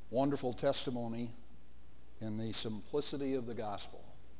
wonderful testimony in the simplicity of the gospel.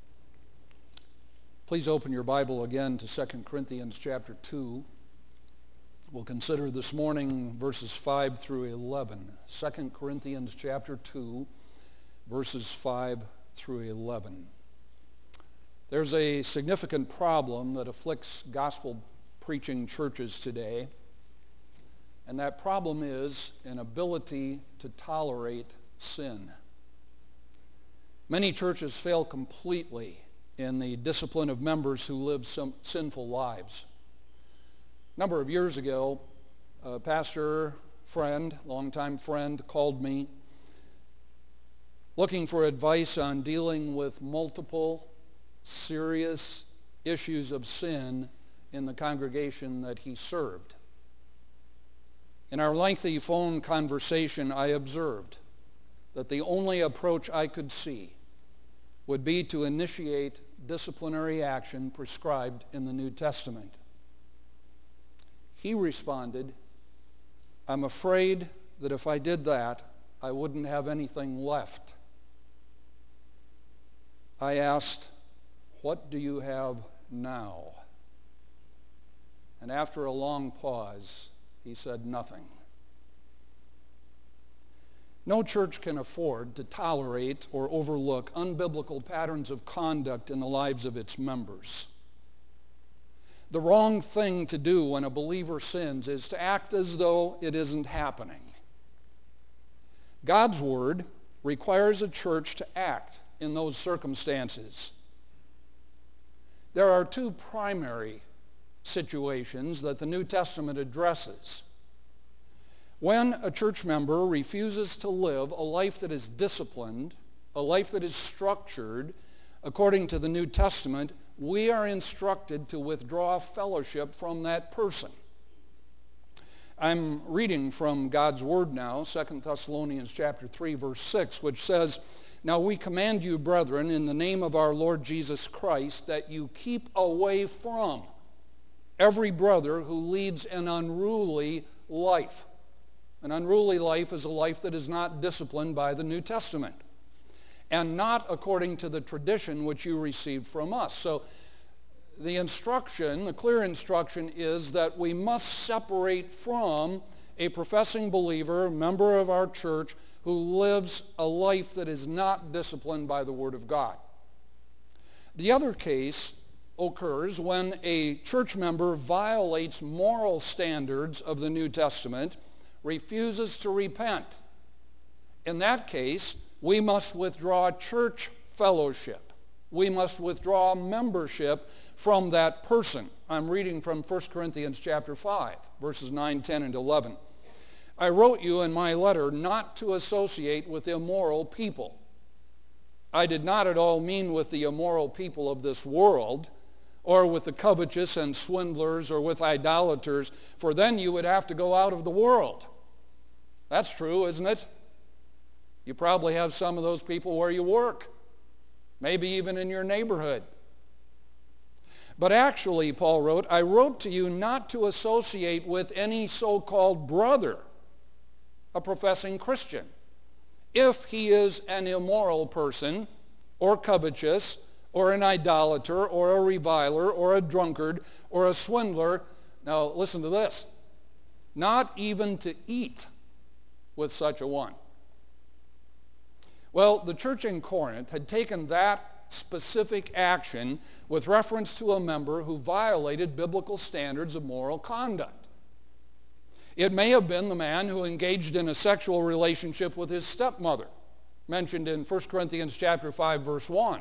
Please open your Bible again to 2 Corinthians chapter 2. We'll consider this morning verses 5 through 11. 2 Corinthians chapter 2, verses 5 through 11. There's a significant problem that afflicts gospel preaching churches today, and that problem is an ability to tolerate sin. Many churches fail completely in the discipline of members who live sinful lives. A number of years ago, a pastor friend, longtime friend, called me looking for advice on dealing with multiple serious issues of sin in the congregation that he served. In our lengthy phone conversation, I observed that the only approach I could see would be to initiate disciplinary action prescribed in the New Testament. He responded, "I'm afraid that if I did that, I wouldn't have anything left." I asked, "What do you have now?" And after a long pause, he said, "Nothing." No church can afford to tolerate or overlook unbiblical patterns of conduct in the lives of its members. The wrong thing to do when a believer sins is to act as though it isn't happening. God's word requires a church to act in those circumstances. There are two primary situations that the New Testament addresses. When a church member refuses to live a life that is disciplined, a life that is structured according to the New Testament, we are instructed to withdraw fellowship from that person. I'm reading from God's word now, 2 Thessalonians chapter 3, verse 6, which says, "Now we command you, brethren, in the name of our Lord Jesus Christ, that you keep away from every brother who leads an unruly life." An unruly life is a life that is not disciplined by the New Testament and not according to the tradition which you received from us. So the instruction, the clear instruction is that we must separate from a professing believer, member of our church, who lives a life that is not disciplined by the Word of God. The other case occurs when a church member violates moral standards of the New Testament, refuses to repent. In that case, we must withdraw church fellowship. We must withdraw membership from that person. I'm reading from 1 Corinthians chapter 5, verses 9, 10, and 11. "I wrote you in my letter not to associate with immoral people." I did not at all mean with the immoral people of this world, or with the covetous and swindlers, or with idolaters, for then you would have to go out of the world. That's true, isn't it? You probably have some of those people where you work, maybe even in your neighborhood. But actually, Paul wrote, "I wrote to you not to associate with any so-called brother, a professing Christian, if he is an immoral person, or covetous, or an idolater, or a reviler, or a drunkard, or a swindler." Now listen to this. "Not even to eat with such a one." Well, the church in Corinth had taken that specific action with reference to a member who violated biblical standards of moral conduct. It may have been the man who engaged in a sexual relationship with his stepmother, mentioned in 1 Corinthians chapter 5, verse 1.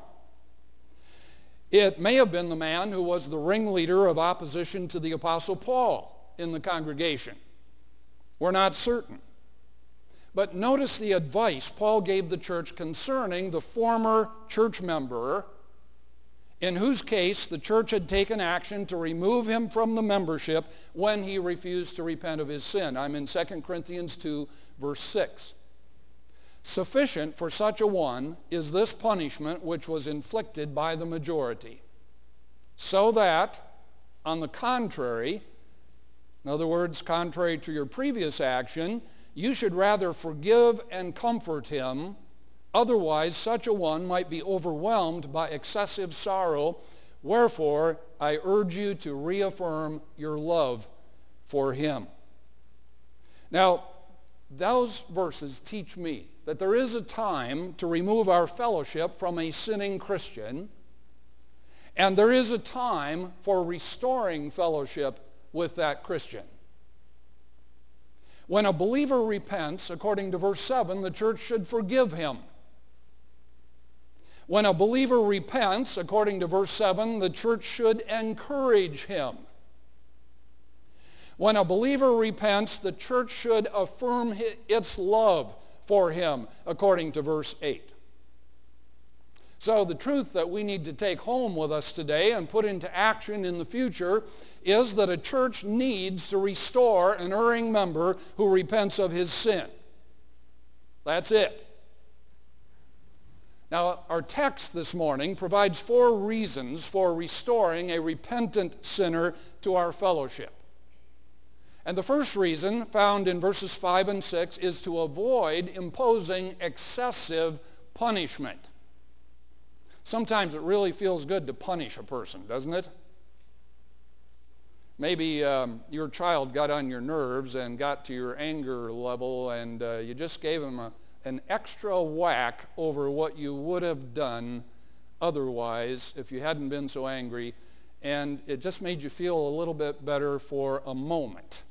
It may have been the man who was the ringleader of opposition to the Apostle Paul in the congregation. We're not certain. But notice the advice Paul gave the church concerning the former church member, in whose case the church had taken action to remove him from the membership when he refused to repent of his sin. I'm in 2 Corinthians 2, verse 6. "Sufficient for such a one is this punishment which was inflicted by the majority, so that, on the contrary," in other words, contrary to your previous action, You should rather forgive and comfort him. Otherwise, such a one might be overwhelmed by excessive sorrow. Wherefore, I urge you to reaffirm your love for him. Now, those verses teach me that there is a time to remove our fellowship from a sinning Christian, and there is a time for restoring fellowship with that Christian. When a believer repents, according to verse 7, the church should forgive him. When a believer repents, according to verse 7, the church should encourage him. When a believer repents, the church should affirm its love for him, according to verse 8. So the truth that we need to take home with us today and put into action in the future is that a church needs to restore an erring member who repents of his sin. That's it. Now, our text this morning provides 4 reasons for restoring a repentant sinner to our fellowship. And the first reason, found in verses 5 and 6, is to avoid imposing excessive punishment. Sometimes it really feels good to punish a person, doesn't it? Maybe your child got on your nerves and got to your anger level, and you just gave him an extra whack over what you would have done otherwise if you hadn't been so angry, and it just made you feel a little bit better for a moment.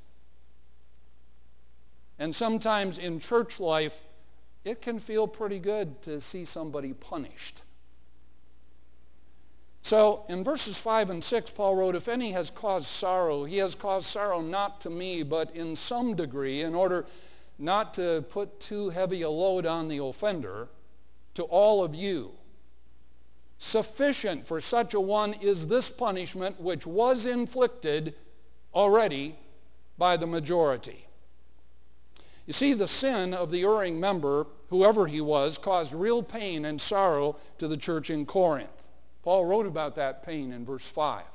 And sometimes in church life, it can feel pretty good to see somebody punished. So in verses 5 and 6, Paul wrote, if any has caused sorrow, he has caused sorrow not to me, but in some degree, in order not to put too heavy a load on the offender, to all of you. Sufficient for such a one is this punishment which was inflicted already by the majority. You see, the sin of the erring member, whoever he was, caused real pain and sorrow to the church in Corinth. Paul wrote about that pain in verse 5.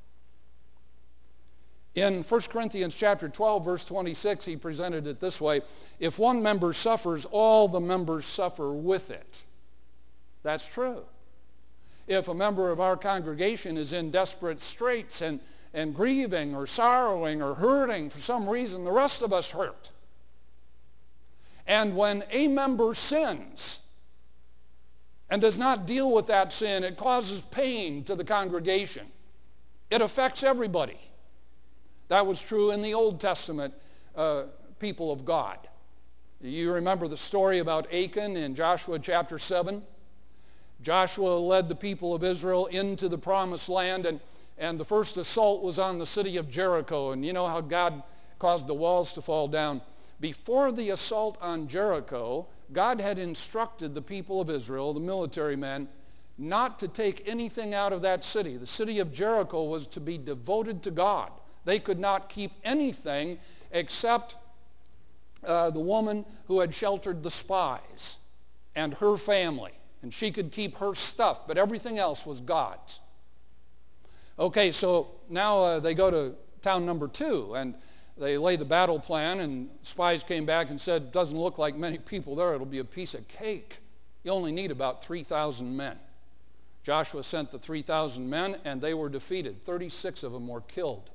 In 1 Corinthians chapter 12, verse 26, he presented it this way: if one member suffers, all the members suffer with it. That's true. If a member of our congregation is in desperate straits and grieving or sorrowing or hurting for some reason, the rest of us hurt. And when a member sins and does not deal with that sin, it causes pain to the congregation. It affects everybody. That was true in the Old Testament people of God. You remember the story about Achan in Joshua chapter 7? Joshua led the people of Israel into the promised land, and the first assault was on the city of Jericho. And you know how God caused the walls to fall down. Before the assault on Jericho, God had instructed the people of Israel, the military men, not to take anything out of that city. The city of Jericho was to be devoted to God. They could not keep anything except the woman who had sheltered the spies and her family. And she could keep her stuff, but everything else was God's. Okay, so now they go to town number 2, and they lay the battle plan, and spies came back and said, doesn't look like many people there. It'll be a piece of cake. You only need about 3,000 men. Joshua sent the 3,000 men, and they were defeated. 36 of them were killed.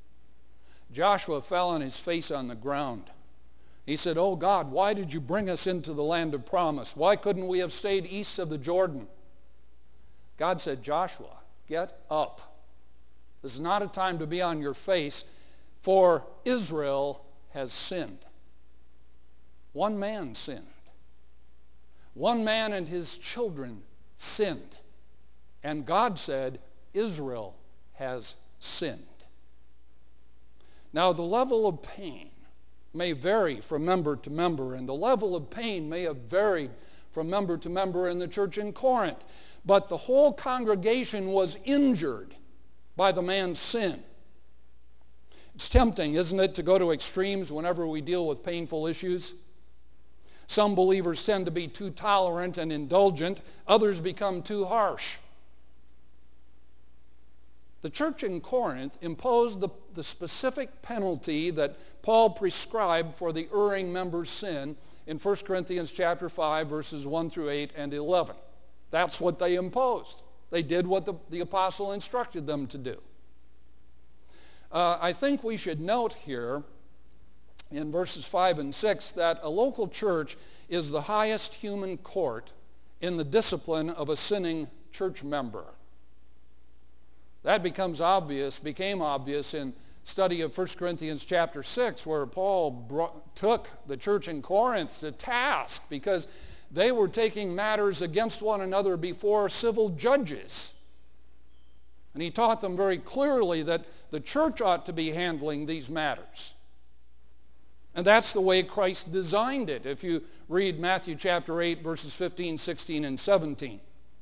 Joshua fell on his face on the ground. He said, oh God, why did you bring us into the land of promise? Why couldn't we have stayed east of the Jordan? God said, Joshua, get up. This is not a time to be on your face, for Israel has sinned. One man sinned. One man and his children sinned. And God said, Israel has sinned. Now, the level of pain may vary from member to member, and the level of pain may have varied from member to member in the church in Corinth. But the whole congregation was injured by the man's sin. It's tempting, isn't it, to go to extremes whenever we deal with painful issues? Some believers tend to be too tolerant and indulgent. Others become too harsh. The church in Corinth imposed the specific penalty that Paul prescribed for the erring member's sin in 1 Corinthians chapter 5, verses 1 through 8 and 11. That's what they imposed. They did what the apostle instructed them to do. I think we should note here in verses 5 and 6 that a local church is the highest human court in the discipline of a sinning church member. That became obvious in study of 1 Corinthians chapter 6, where Paul took the church in Corinth to task because they were taking matters against one another before civil judges. And he taught them very clearly that the church ought to be handling these matters. And that's the way Christ designed it, if you read Matthew chapter 8, verses 15, 16, and 17.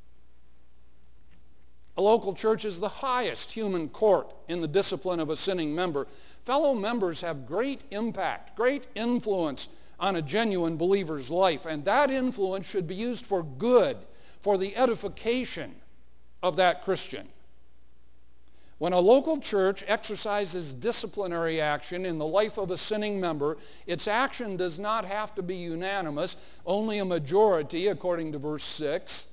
A local church is the highest human court in the discipline of a sinning member. Fellow members have great impact, great influence on a genuine believer's life, and that influence should be used for good, for the edification of that Christian. When a local church exercises disciplinary action in the life of a sinning member, its action does not have to be unanimous, only a majority, according to verse 6.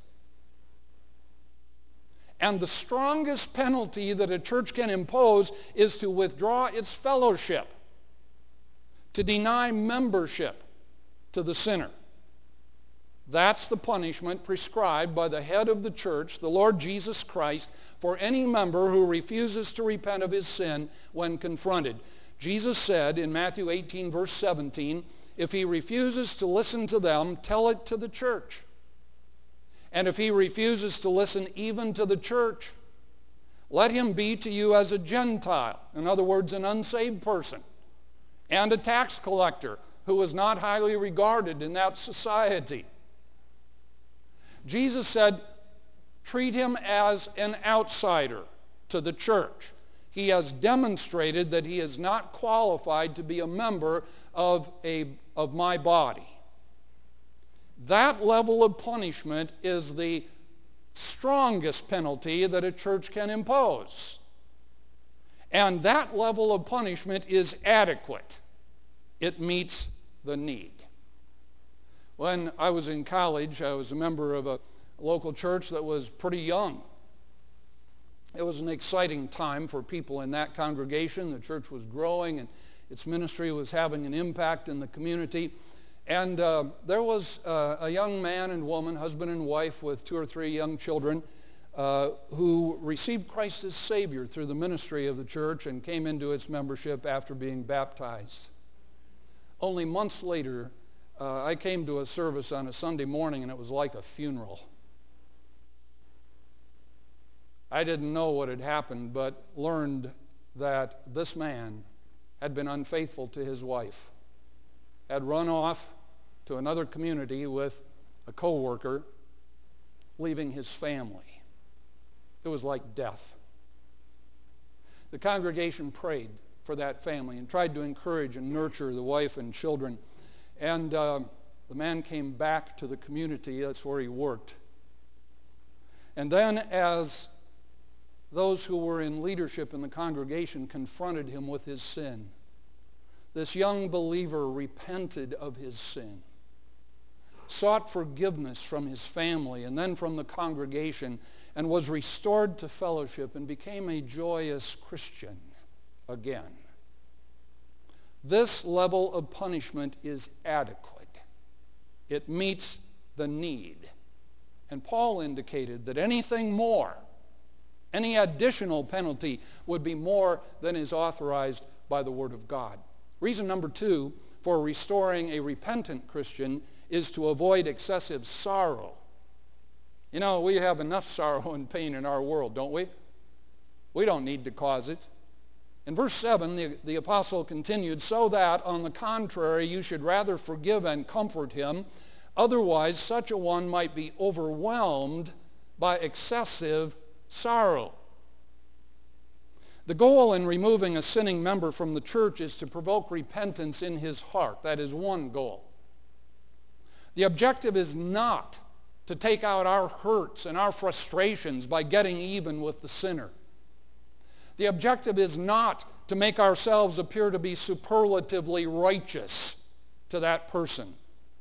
And the strongest penalty that a church can impose is to withdraw its fellowship, to deny membership to the sinner. That's the punishment prescribed by the head of the church, the Lord Jesus Christ, for any member who refuses to repent of his sin when confronted. Jesus said in Matthew 18, verse 17, if he refuses to listen to them, tell it to the church. And if he refuses to listen even to the church, let him be to you as a Gentile, in other words, an unsaved person, and a tax collector who was not highly regarded in that society. Jesus said, treat him as an outsider to the church. He has demonstrated that he is not qualified to be a member of my body. That level of punishment is the strongest penalty that a church can impose. And that level of punishment is adequate. It meets the need. When I was in college, I was a member of a local church that was pretty young. It was an exciting time for people in that congregation. The church was growing and its ministry was having an impact in the community. And there was a young man and woman, husband and wife with 2 or 3 young children, who received Christ as Savior through the ministry of the church and came into its membership after being baptized. Only months later, I came to a service on a Sunday morning and it was like a funeral. I didn't know what had happened, but learned that this man had been unfaithful to his wife, had run off to another community with a co-worker, leaving his family. It was like death. The congregation prayed for that family and tried to encourage and nurture the wife and children. And the man came back to the community. That's where he worked. And then as those who were in leadership in the congregation confronted him with his sin, this young believer repented of his sin, sought forgiveness from his family and then from the congregation, and was restored to fellowship and became a joyous Christian again. This level of punishment is adequate. It meets the need. And Paul indicated that anything more, any additional penalty would be more than is authorized by the Word of God. Reason number 2 for restoring a repentant Christian is to avoid excessive sorrow. You know, we have enough sorrow and pain in our world, don't we? We don't need to cause it. In verse 7, the apostle continued, so that, on the contrary, you should rather forgive and comfort him. Otherwise, such a one might be overwhelmed by excessive sorrow. The goal in removing a sinning member from the church is to provoke repentance in his heart. That is one goal. The objective is not to take out our hurts and our frustrations by getting even with the sinner. The objective is not to make ourselves appear to be superlatively righteous to that person.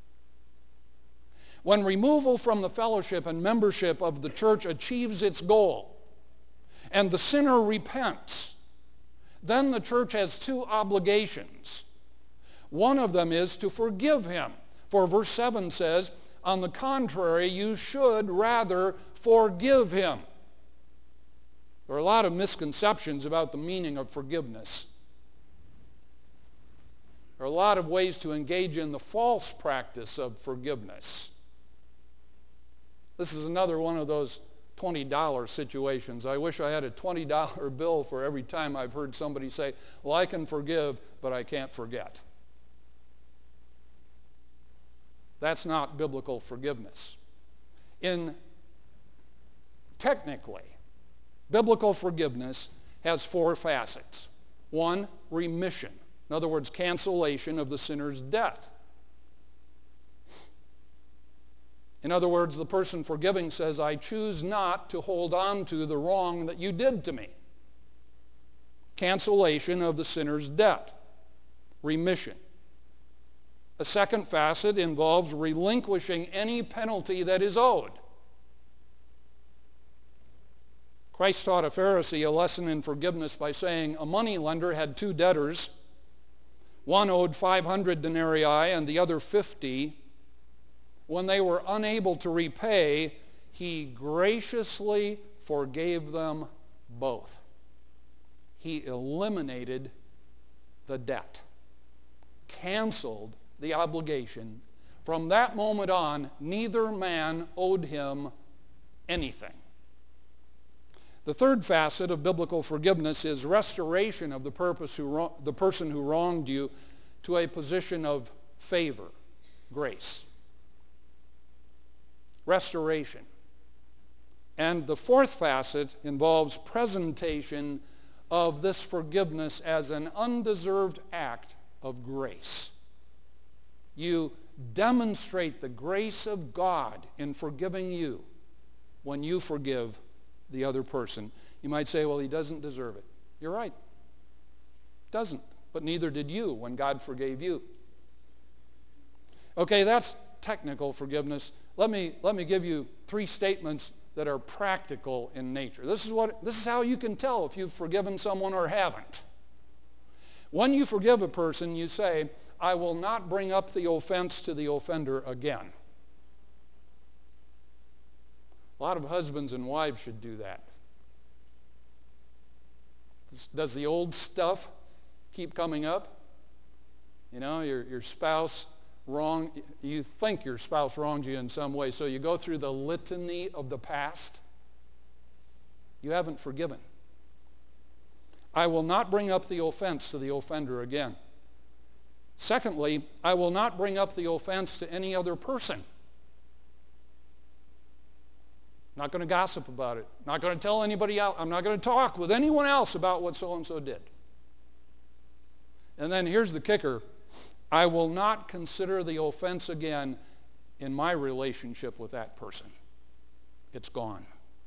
When removal from the fellowship and membership of the church achieves its goal and the sinner repents, then the church has two obligations. One of them is to forgive him. For verse 7 says, on the contrary, you should rather forgive him. There are a lot of misconceptions about the meaning of forgiveness. There are a lot of ways to engage in the false practice of forgiveness. This is another one of those $20 situations. I wish I had a $20 bill for every time I've heard somebody say, well, I can forgive, but I can't forget. That's not biblical forgiveness. Technically, biblical forgiveness has four facets. One, remission. In other words, cancellation of the sinner's debt. In other words, the person forgiving says, I choose not to hold on to the wrong that you did to me. Cancellation of the sinner's debt. Remission. A second facet involves relinquishing any penalty that is owed. Christ taught a Pharisee a lesson in forgiveness by saying a money lender had two debtors. One owed 500 denarii and the other 50. When they were unable to repay, he graciously forgave them both. He eliminated the debt, canceled the obligation. From that moment on, neither man owed him anything. The third facet of biblical forgiveness is restoration of the person who wronged you to a position of favor, grace. Restoration. And the fourth facet involves presentation of this forgiveness as an undeserved act of grace. You demonstrate the grace of God in forgiving you when you forgive the other person. You might say, well, he doesn't deserve it. You're right. Doesn't. But neither did you when God forgave you. Okay, that's technical forgiveness. Let me give you three statements that are practical in nature. This is how you can tell if you've forgiven someone or haven't. When you forgive a person, you say, I will not bring up the offense to the offender again. A lot of husbands and wives should do that. Does the old stuff keep coming up? You know, your spouse you think your spouse wronged you in some way, so you go through the litany of the past. You haven't forgiven. I will not bring up the offense to the offender again. Secondly, I will not bring up the offense to any other person. Not going to gossip about it. Not going to tell anybody else. I'm not going to talk with anyone else about what so-and-so did. And then here's the kicker. I will not consider the offense again in my relationship with that person. It's gone.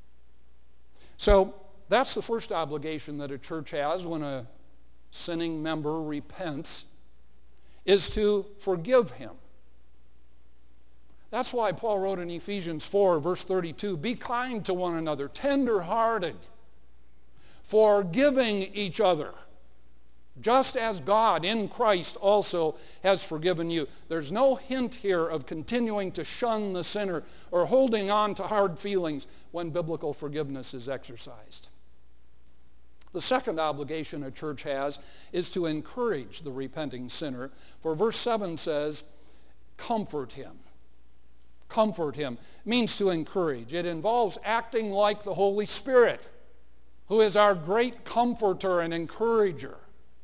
So that's the first obligation that a church has when a sinning member repents, is to forgive him. That's why Paul wrote in Ephesians 4, verse 32, be kind to one another, tender-hearted, forgiving each other, just as God in Christ also has forgiven you. There's no hint here of continuing to shun the sinner or holding on to hard feelings when biblical forgiveness is exercised. The second obligation a church has is to encourage the repenting sinner. For verse 7 says, comfort him. Comfort him means to encourage. It involves acting like the Holy Spirit, who is our great comforter and encourager.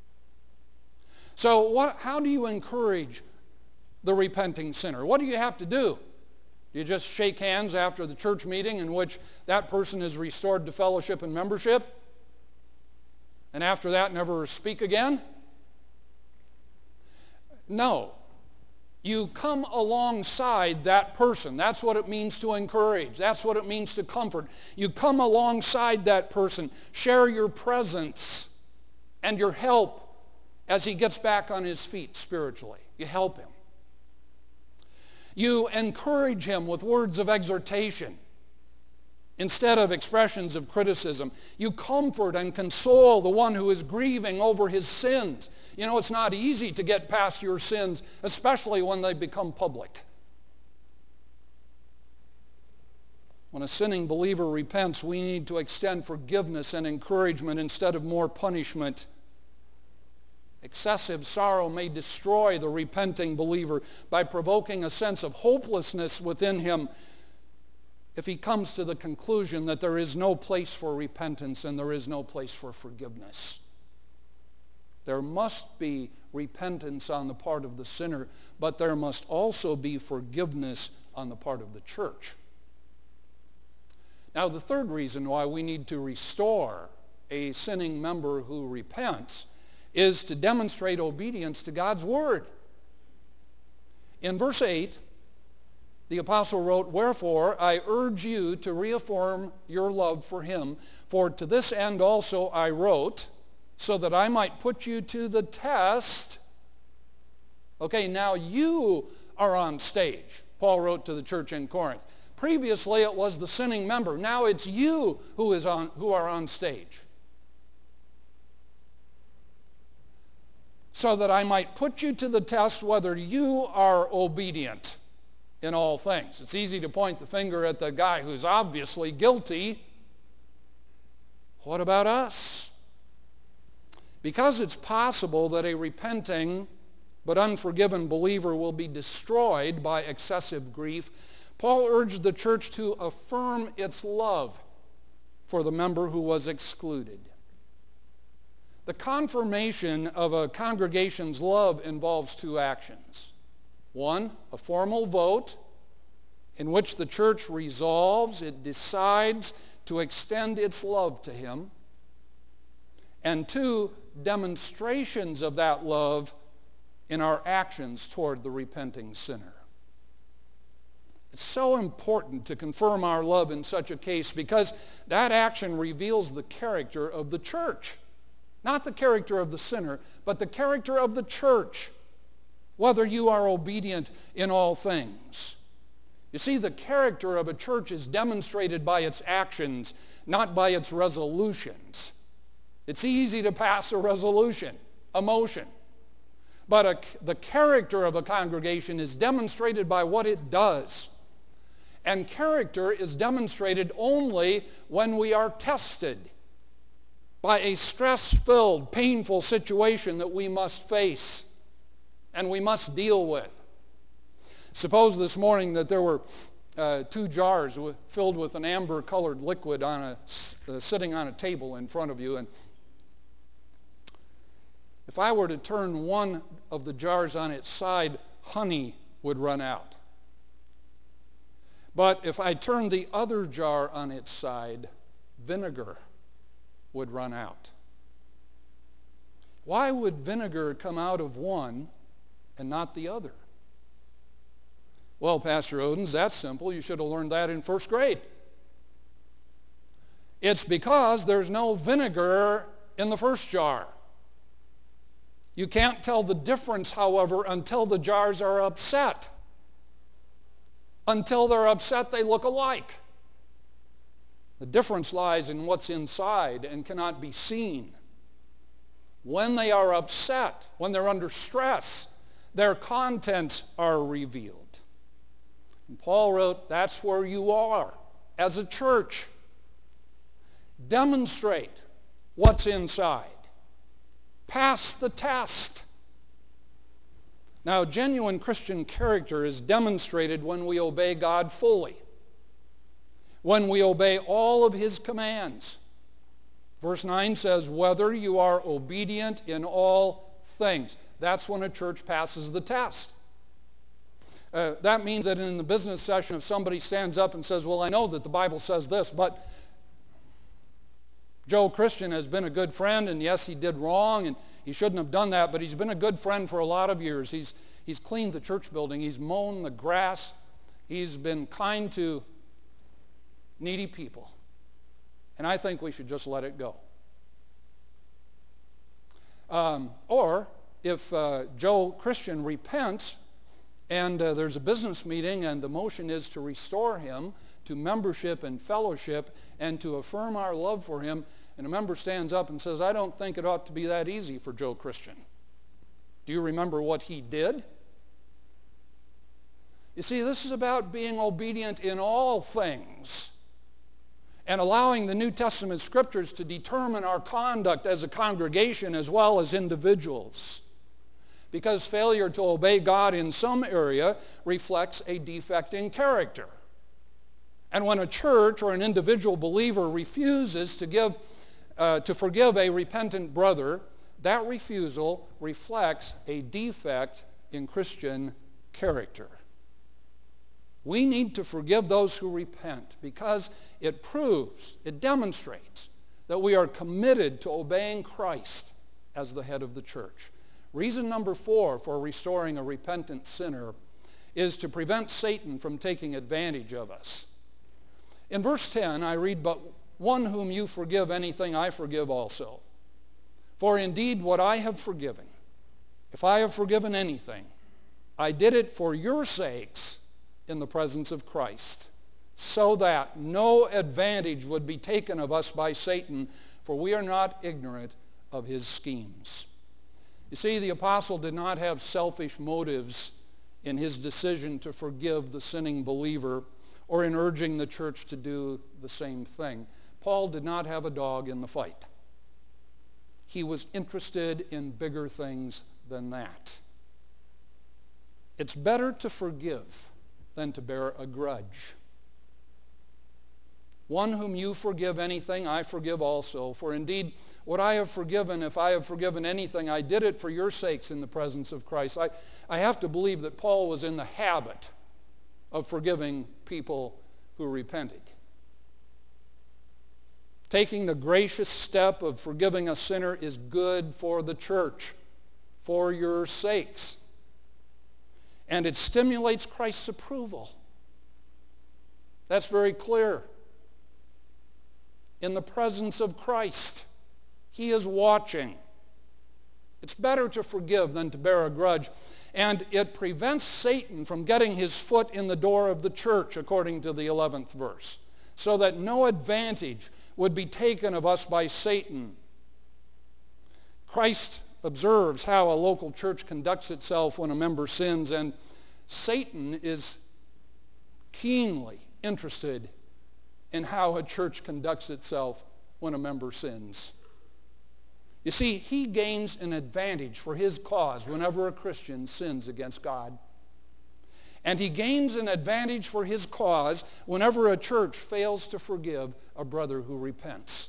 So how do you encourage the repenting sinner? What do you have to do? Do you just shake hands after the church meeting in which that person is restored to fellowship and membership? And after that, never speak again? No. You come alongside that person. That's what it means to encourage. That's what it means to comfort. You come alongside that person. Share your presence and your help as he gets back on his feet spiritually. You help him. You encourage him with words of exhortation instead of expressions of criticism. You comfort and console the one who is grieving over his sins. You know, it's not easy to get past your sins, especially when they become public. When a sinning believer repents, we need to extend forgiveness and encouragement instead of more punishment. Excessive sorrow may destroy the repenting believer by provoking a sense of hopelessness within him if he comes to the conclusion that there is no place for repentance and there is no place for forgiveness. There must be repentance on the part of the sinner, but there must also be forgiveness on the part of the church. Now, the third reason why we need to restore a sinning member who repents is to demonstrate obedience to God's word. In verse 8, the apostle wrote, "Wherefore I urge you to reaffirm your love for him, for to this end also I wrote, so that I might put you to the test." Okay, now you are on stage, Paul wrote to the church in Corinth. Previously it was the sinning member. Now it's you who are on stage. So that I might put you to the test whether you are obedient in all things. It's easy to point the finger at the guy who's obviously guilty. What about us? Because it's possible that a repenting but unforgiven believer will be destroyed by excessive grief, Paul urged the church to affirm its love for the member who was excluded. The confirmation of a congregation's love involves two actions. One, a formal vote in which the church resolves, it decides to extend its love to him. And two, demonstrations of that love in our actions toward the repenting sinner. It's so important to confirm our love in such a case because that action reveals the character of the church. Not the character of the sinner, but the character of the church, whether you are obedient in all things. You see, the character of a church is demonstrated by its actions, not by its resolutions. It's easy to pass a resolution, a motion. But the character of a congregation is demonstrated by what it does. And character is demonstrated only when we are tested by a stress-filled, painful situation that we must face and we must deal with. Suppose this morning that there were 2 jars filled with an amber-colored liquid sitting on a table in front of you, and if I were to turn one of the jars on its side, honey would run out. But if I turned the other jar on its side, vinegar would run out. Why would vinegar come out of one and not the other? Well, Pastor Odens, that's simple. You should have learned that in first grade. It's because there's no vinegar in the first jar. You can't tell the difference, however, until the jars are upset. Until they're upset, they look alike. The difference lies in what's inside and cannot be seen. When they are upset, when they're under stress, their contents are revealed. And Paul wrote, that's where you are as a church. Demonstrate what's inside. Pass the test. Now, genuine Christian character is demonstrated when we obey God fully, when we obey all of his commands. Verse 9 says, whether you are obedient in all things. That's when a church passes the test. That means that in the business session, if somebody stands up and says, well, I know that the Bible says this, but Joe Christian has been a good friend, and yes, he did wrong, and he shouldn't have done that, but he's been a good friend for a lot of years. He's cleaned the church building. He's mown the grass. He's been kind to needy people. And I think we should just let it go. Or if Joe Christian repents and there's a business meeting and the motion is to restore him to membership and fellowship and to affirm our love for him, and a member stands up and says, I don't think it ought to be that easy for Joe Christian. Do you remember what he did? You see, this is about being obedient in all things and allowing the New Testament scriptures to determine our conduct as a congregation as well as individuals. Because failure to obey God in some area reflects a defect in character. And when a church or an individual believer refuses to forgive a repentant brother, that refusal reflects a defect in Christian character. We need to forgive those who repent because it demonstrates that we are committed to obeying Christ as the head of the church. Reason number 4 for restoring a repentant sinner is to prevent Satan from taking advantage of us. In verse 10, I read, but one whom you forgive anything, I forgive also. For indeed what I have forgiven, if I have forgiven anything, I did it for your sakes in the presence of Christ, so that no advantage would be taken of us by Satan, for we are not ignorant of his schemes. You see, the apostle did not have selfish motives in his decision to forgive the sinning believer or in urging the church to do the same thing. Paul did not have a dog in the fight. He was interested in bigger things than that. It's better to forgive than to bear a grudge. One whom you forgive anything, I forgive also. For indeed, what I have forgiven, if I have forgiven anything, I did it for your sakes in the presence of Christ. I have to believe that Paul was in the habit of forgiving people who repented. Taking the gracious step of forgiving a sinner is good for the church, for your sakes. And it stimulates Christ's approval. That's very clear. In the presence of Christ, he is watching. It's better to forgive than to bear a grudge. And it prevents Satan from getting his foot in the door of the church, according to the 11th verse, so that no advantage would be taken of us by Satan. Christ observes how a local church conducts itself when a member sins, and Satan is keenly interested in how a church conducts itself when a member sins. You see, he gains an advantage for his cause whenever a Christian sins against God. And he gains an advantage for his cause whenever a church fails to forgive a brother who repents.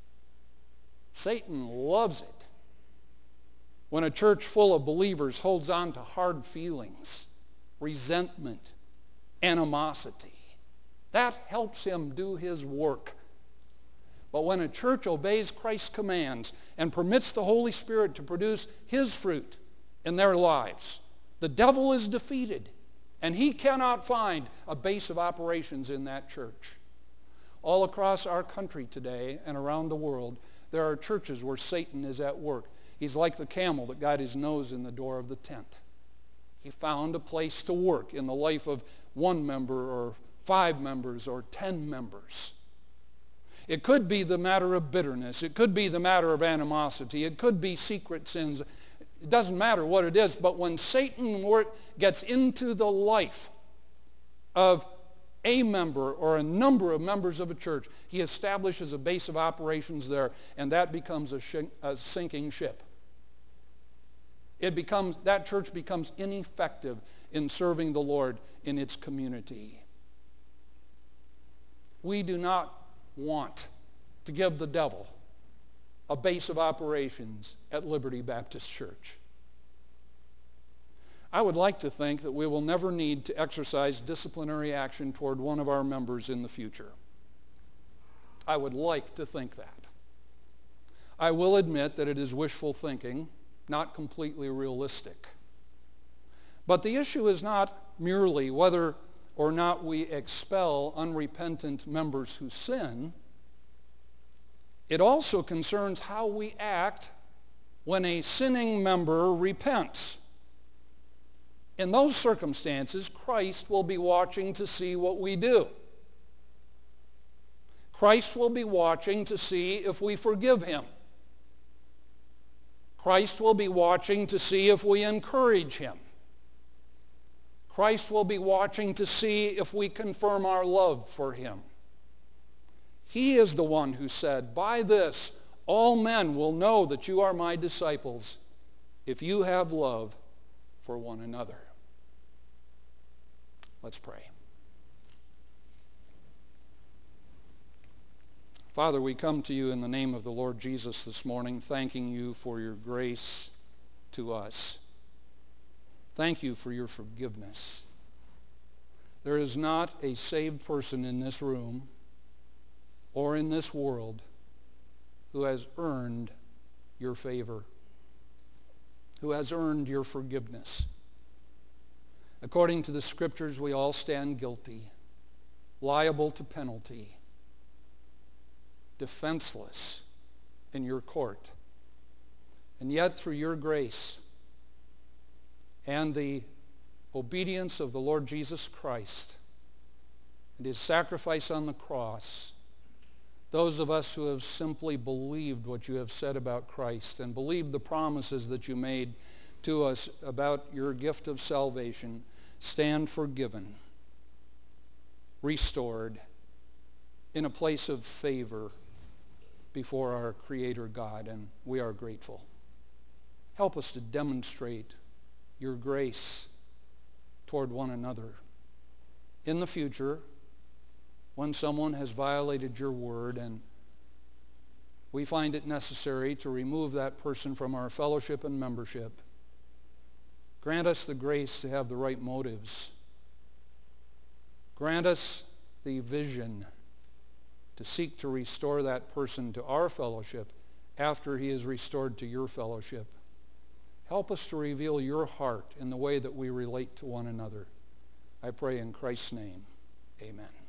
Satan loves it when a church full of believers holds on to hard feelings, resentment, animosity. That helps him do his work. But when a church obeys Christ's commands and permits the Holy Spirit to produce his fruit in their lives, the devil is defeated, and he cannot find a base of operations in that church. All across our country today and around the world, there are churches where Satan is at work. He's like the camel that got his nose in the door of the tent. He found a place to work in the life of one member or 5 members or 10 members. It could be the matter of bitterness. It could be the matter of animosity. It could be secret sins. It doesn't matter what it is, but when Satan gets into the life of a member or a number of members of a church, he establishes a base of operations there, and that becomes a sinking ship. That church becomes ineffective in serving the Lord in its community. We do not want to give the devil a base of operations at Liberty Baptist Church. I would like to think that we will never need to exercise disciplinary action toward one of our members in the future. I would like to think that. I will admit that it is wishful thinking, not completely realistic. But the issue is not merely whether or not we expel unrepentant members who sin. It also concerns how we act when a sinning member repents. In those circumstances, Christ will be watching to see what we do. Christ will be watching to see if we forgive him. Christ will be watching to see if we encourage him. Christ will be watching to see if we confirm our love for him. He is the one who said, "By this all men will know that you are my disciples, if you have love for one another." Let's pray. Father, we come to you in the name of the Lord Jesus this morning, thanking you for your grace to us. Thank you for your forgiveness. There is not a saved person in this room or in this world who has earned your favor, who has earned your forgiveness. According to the Scriptures, we all stand guilty, liable to penalty, defenseless in your court. And yet, through your grace and the obedience of the Lord Jesus Christ and his sacrifice on the cross, those of us who have simply believed what you have said about Christ and believed the promises that you made to us about your gift of salvation stand forgiven, restored, in a place of favor before our Creator God, and we are grateful. Help us to demonstrate your grace toward one another. In the future, when someone has violated your word and we find it necessary to remove that person from our fellowship and membership, grant us the grace to have the right motives. Grant us the vision to seek to restore that person to our fellowship after he is restored to your fellowship. Help us to reveal your heart in the way that we relate to one another. I pray in Christ's name, amen.